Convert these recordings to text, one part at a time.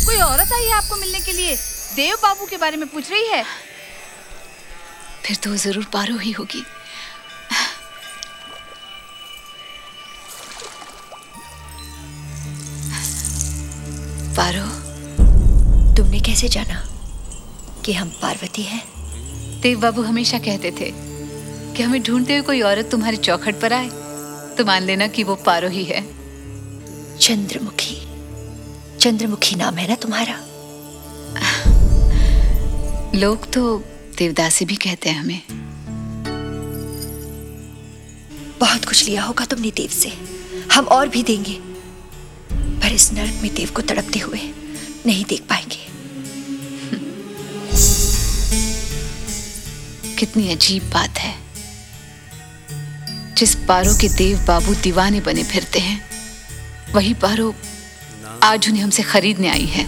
कोई औरत आई है आपको मिलने के लिए, देव बाबू के बारे में पूछ रही है। फिर तो जरूर पारो ही होगी। पारो, तुमने कैसे जाना कि हम पार्वती हैं? देव बाबू हमेशा कहते थे कि हमें ढूंढते हुए कोई औरत तुम्हारी चौखट पर आए तो मान लेना कि वो पारो ही है। चंद्रमुखी, चंद्रमुखी नाम है ना तुम्हारा? लोग तो देवदासी भी कहते हैं हमें। बहुत कुछ लिया होगा तुमने देव से, हम और भी देंगे, पर इस नरक में देव को तड़पते हुए नहीं देख पाएंगे। कितनी अजीब बात है, जिस पारो के देव बाबू दीवाने बने फिरते हैं, वही पारो आज उन्हें हमसे खरीदने आई है।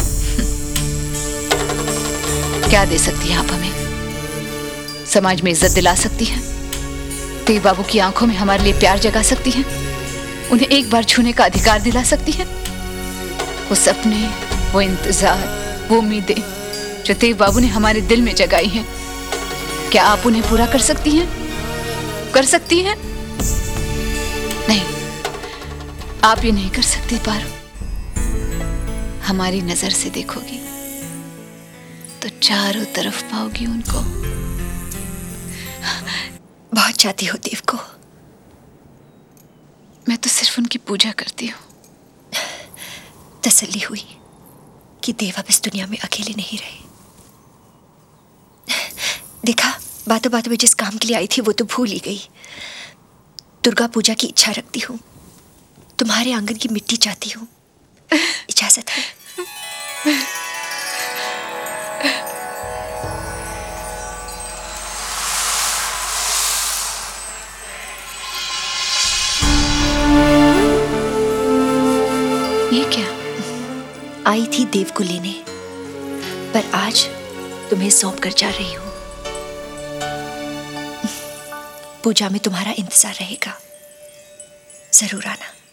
क्या दे सकती हैं आप हमें? समाज में इज्जत दिला सकती हैं, देव बाबू की आंखों में हमारे लिए प्यार जगा सकती हैं, उन्हें एक बार छूने का अधिकार दिला सकती हैं। वो सपने, वो इंतजार, वो उम्मीदें जो देव बाबू ने हमारे दिल में जगाई हैं, क्या आप उन्हें पूरा कर सकती हैं? कर सकती हैं? नहीं, आप ये नहीं कर सकती पारो। हमारी नजर से देखोगी तो चारों तरफ पाओगी उनको। बहुत चाहती हो देव को? मैं तो सिर्फ उनकी पूजा करती हूँ। तसल्ली हुई कि देव अब इस दुनिया में अकेले नहीं रहे। देखा, बातों बातों में जिस काम के लिए आई थी वो तो भूल ही गई। दुर्गा पूजा की इच्छा रखती हूँ, तुम्हारे आंगन की मिट्टी चाहती हूँ। इजाजत है? ये क्या? आई थी देव को लेने, पर आज तुम्हें सौंप कर जा रही हूं। पूजा में तुम्हारा इंतजार रहेगा, जरूर आना।